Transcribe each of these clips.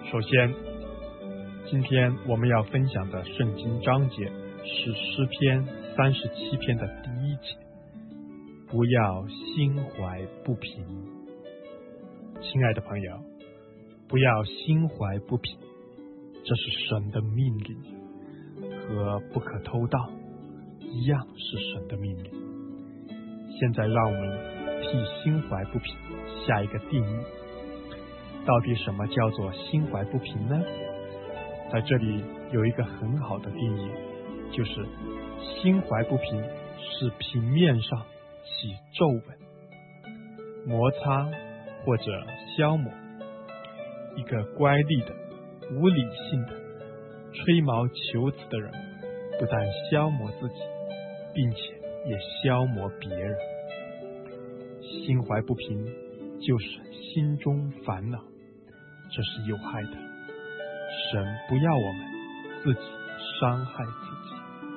首先，今天我们要分享的圣经章节是诗篇37篇的第1节，不要心怀不平。亲爱的朋友，不要心怀不平，这是神的命令，和不可偷盗一样是神的命令。现在让我们替心怀不平下一个定义。到底什么叫做心怀不平呢？在这里有一个很好的定义，就是心怀不平是平面上起皱纹、摩擦或者消磨。一个乖戾的、无理性的、吹毛求疵的人，不但消磨自己，并且也消磨别人。心怀不平就是心中烦恼，这是有害的。神不要我们自己伤害自己。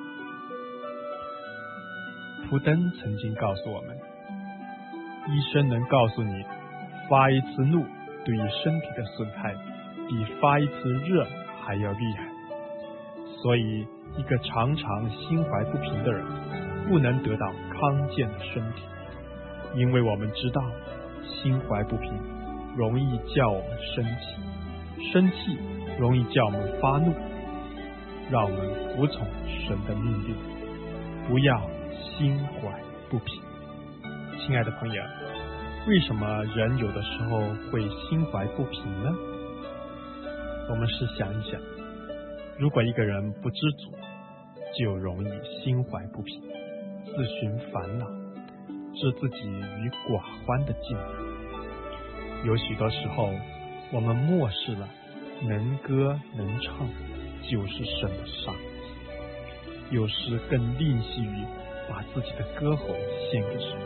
普登曾经告诉我们，医生能告诉你，发一次怒对于身体的损害比发一次热还要厉害。所以一个常常心怀不平的人不能得到康健的身体，因为我们知道心怀不平容易叫我们生气，生气容易叫我们发怒。让我们服从神的命令，不要心怀不平。亲爱的朋友，为什么人有的时候会心怀不平呢？我们试想一想，如果一个人不知足，就容易心怀不平，自寻烦恼，置自己于寡欢的境地。有许多时候，我们漠视了能歌能唱就是神的赏赐，有时更吝惜于把自己的歌喉献给神。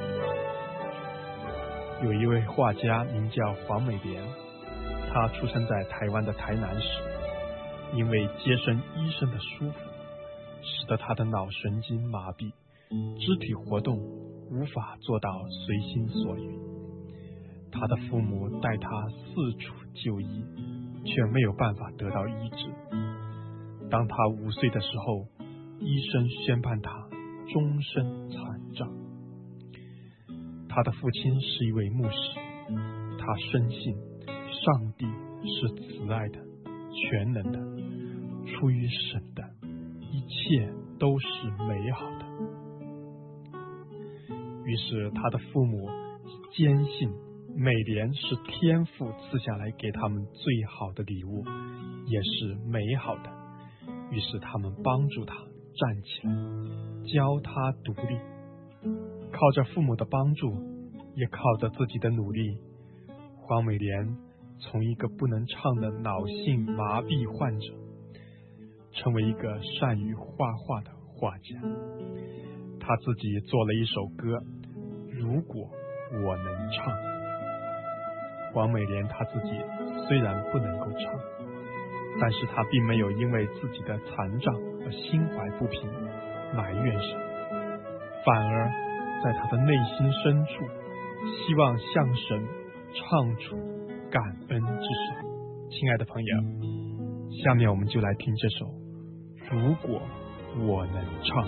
有一位画家名叫黄美莲，他出生在台湾的台南市，因为接生医生的疏忽，使得他的脑神经麻痹，肢体活动无法做到随心所欲。他的父母带他四处就医，却没有办法得到医治。当他5岁的时候，医生宣判他终身残障。他的父亲是一位牧师，他深信上帝是慈爱的、全能的，出于神的，一切都是美好的。于是他的父母坚信美莲是天父赐下来给他们最好的礼物，也是美好的。于是他们帮助他站起来，教他独立。靠着父母的帮助，也靠着自己的努力，黄美莲从一个不能唱的脑性麻痹患者，成为一个善于画画的画家。他自己做了一首歌，如果我能唱。黄美莲她自己虽然不能够唱，但是她并没有因为自己的残障而心怀不平埋怨神，反而在她的内心深处希望向神唱出感恩之声。亲爱的朋友，下面我们就来听这首如果我能唱。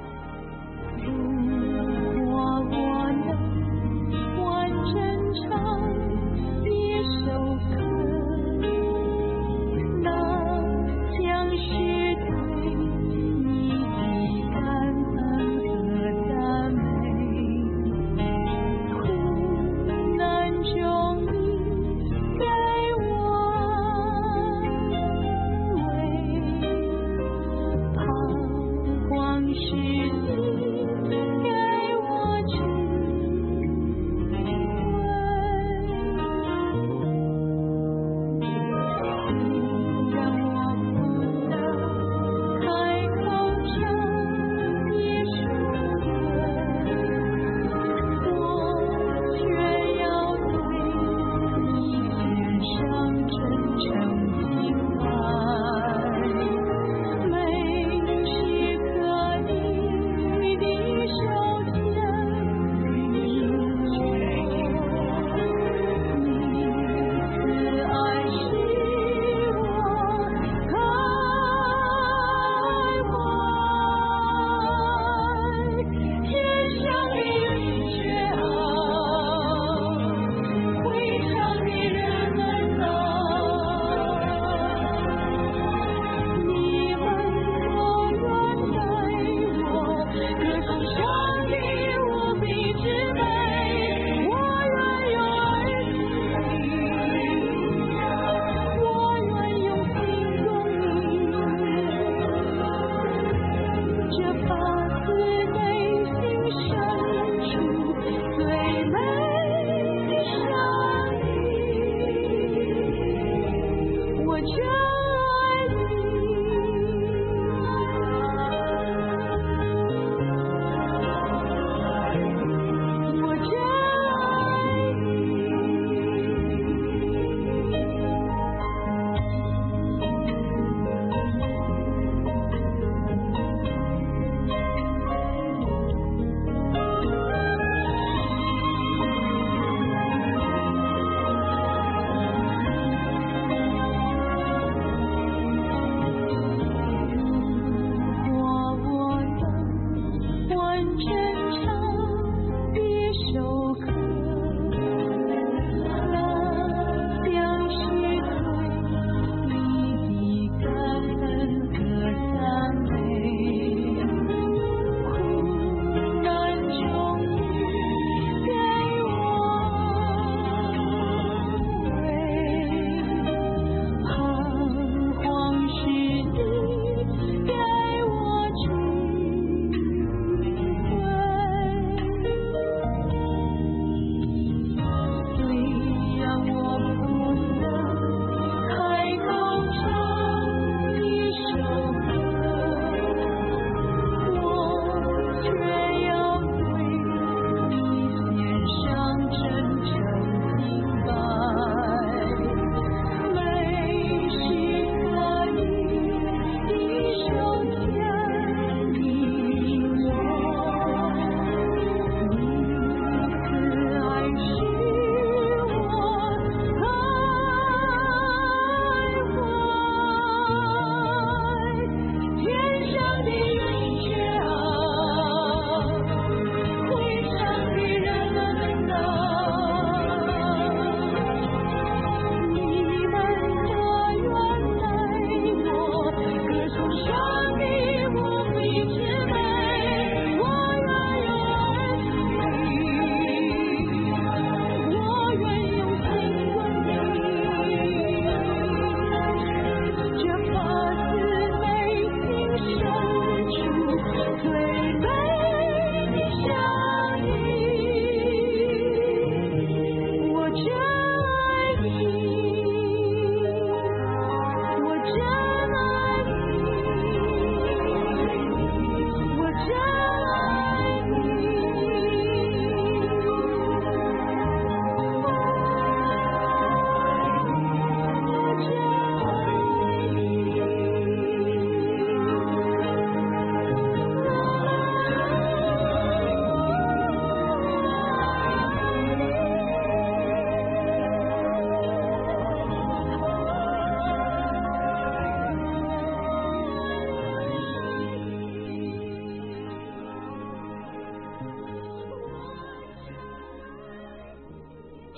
如果我能完整唱一首歌，那将是对你的感恩和赞美。苦难中你给我安慰，彷徨时你给我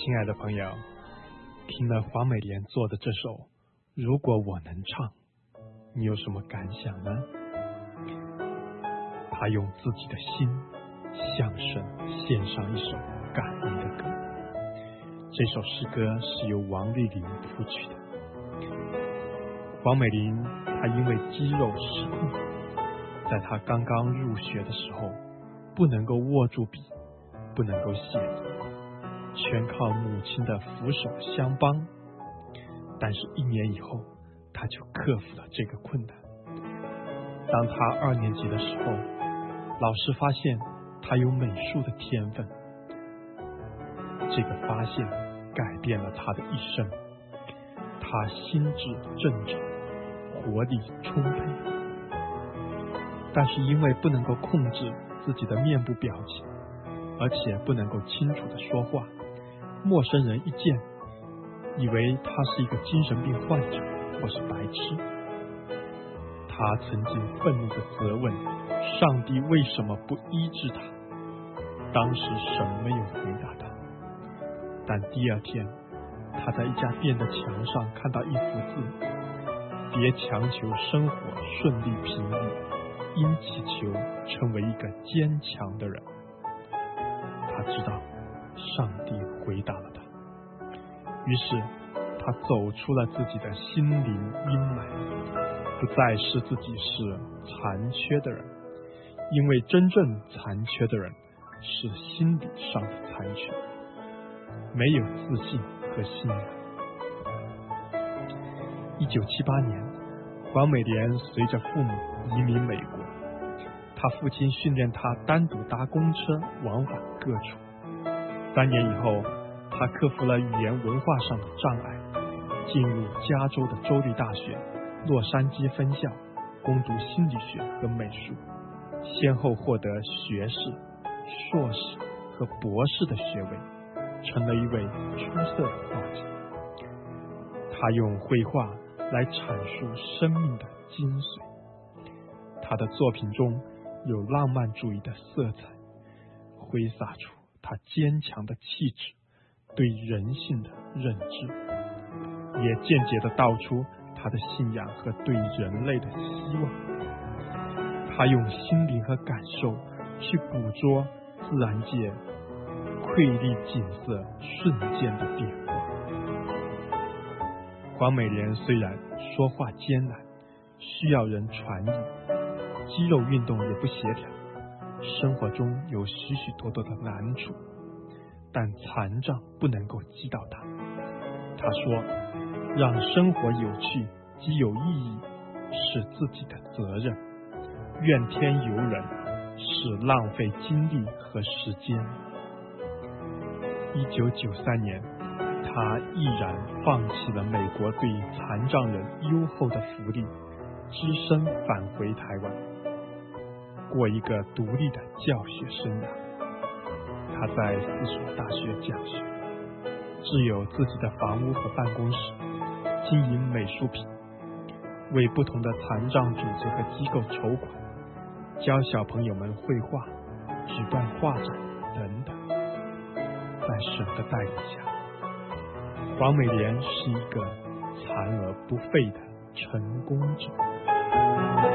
亲爱的朋友，听了黄美莲做的这首《如果我能唱》，你有什么感想呢？她用自己的心向神献上一首感恩的歌。这首诗歌是由王丽玲谱曲的。黄美玲她因为肌肉失控，在她刚刚入学的时候不能够握住笔，不能够写字，全靠母亲的扶手相帮。但是1年以后，她就克服了这个困难。当她2年级的时候，老师发现她有美术的天分。这个发现改变了她的一生，她心智正常，活力充沛。但是因为不能够控制自己的面部表情，而且不能够清楚地说话，陌生人一见以为他是一个精神病患者或是白痴。他曾经愤怒地责问上帝为什么不医治他，当时神没有回答他。但第2天，他在一家店的墙上看到一幅字：别强求生活顺利平易，因祈求成为一个坚强的人。他知道上帝回答了他，于是他走出了自己的心灵阴霾，不再是自己是残缺的人，因为真正残缺的人是心理上的残缺，没有自信和信仰。1978年，黄美莲随着父母移民美国，他父亲训练他单独搭公车往返各处。3年以后，他克服了语言文化上的障碍，进入加州的州立大学洛杉矶分校攻读心理学和美术，先后获得学士、硕士和博士的学位，成了一位出色的画家。他用绘画来阐述生命的精髓，他的作品中有浪漫主义的色彩，挥洒出他坚强的气质，对人性的认知，也间接地道出他的信仰和对人类的希望。他用心灵和感受去捕捉自然界瑰丽景色瞬间的变化。黄美莲虽然说话艰难，需要人传译，肌肉运动也不协调，生活中有许许多多的难处，但残障不能够击倒他。他说，让生活有趣及有意义是自己的责任，怨天尤人是浪费精力和时间。1993年，他毅然放弃了美国对残障人优厚的福利，只身返回台湾，过一个独立的教学生涯。他在4所大学讲学，自有自己的房屋和办公室，经营美术品，为不同的残障组织和机构筹款，教小朋友们绘画，举办画展等等。在神的带领下，黄美莲是一个残而不废的成功者。